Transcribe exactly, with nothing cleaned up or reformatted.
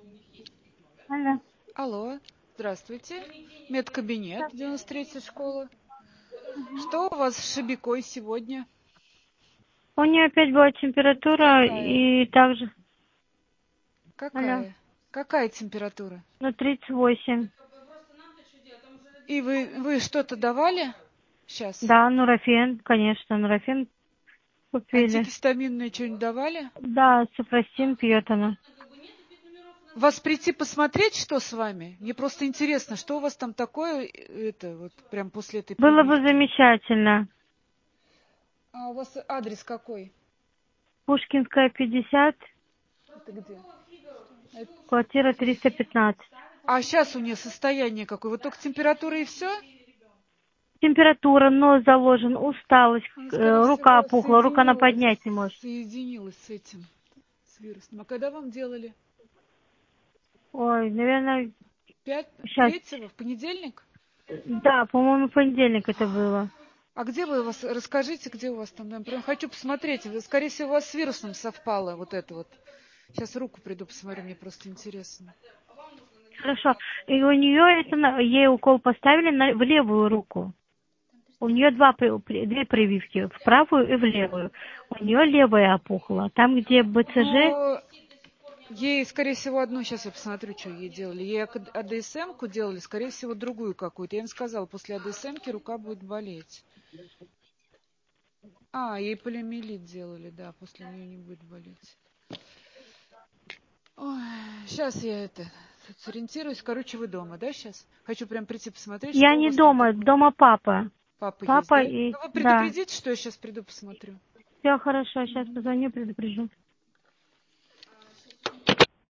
Алло. Алло, здравствуйте. Медкабинет, девяносто третья школа. Что у вас с Шибикой сегодня? У нее опять была температура Какая? и также... Какая? Алло. Какая температура? Ну, тридцать восемь. И вы, вы что-то давали сейчас? Да, нурофен, конечно, нурофен купили. Антигистаминное что-нибудь давали? Да, супростин пьет она. Вас прийти посмотреть, что с вами? Мне просто интересно, что у вас там такое, это вот прям после этой Было бы прививки? замечательно. А у вас адрес какой? Пушкинская, пятьдесят, Это где? Это... квартира триста пятнадцать. А сейчас у нее состояние какое? Вот только температура и все? Температура, нос заложен, усталость, Она, скорее э, рука всего, опухла, рука она соединилась, поднять не может. соединилась с этим, с вирусом. А когда вам делали? Ой, наверное, Пять, сейчас. третьего, в понедельник? Да, по-моему, в понедельник это было. А где вы у вас, расскажите, где у вас там? Я прям хочу посмотреть. Вы, скорее всего, у вас с вирусом совпало вот это вот. Сейчас руку приду, посмотрю, мне просто интересно. Хорошо. И у нее это, на- ей укол поставили на, в левую руку. У нее два, при- при- две прививки, в правую и в левую. У нее левая опухла. Там, где БЦЖ, Ну, ей, скорее всего, одну, сейчас я посмотрю, что ей делали. Ей АДСМ-ку делали, скорее всего, другую какую-то. Я им сказала, после АДСМ-ки рука будет болеть. А, ей полиомиелит делали, да, после нее не будет болеть. Ой, сейчас я это сориентируюсь. Короче, вы дома, да, сейчас? Хочу прям прийти посмотреть, я что у не вас там дома, такое. дома папа. Папа есть, Папа да? и... Ну, вы Да. предупредите, что я сейчас приду посмотрю. Все хорошо, сейчас позвоню, предупрежу.